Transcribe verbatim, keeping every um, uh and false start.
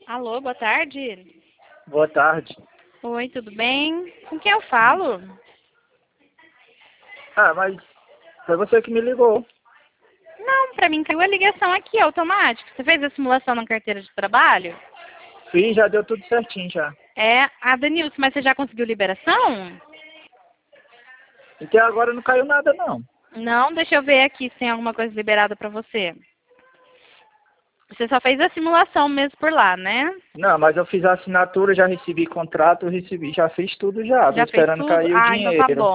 Alô, boa tarde. Boa tarde. Oi, tudo bem? Com quem eu falo? Ah, mas foi você que me ligou. Não, pra mim caiu a ligação aqui, automática. Você fez a simulação na carteira de trabalho? Fiz, já deu tudo certinho já. É, a Danilson, mas você já conseguiu liberação? Até agora não caiu nada não. Não, deixa eu ver aqui se tem alguma coisa liberada pra você. Você só fez a simulação mesmo por lá, né? Não, mas eu fiz a assinatura, já recebi contrato, recebi, já fiz tudo já. Tô Já fez esperando tudo? cair o Ah, então tá dinheiro. bom.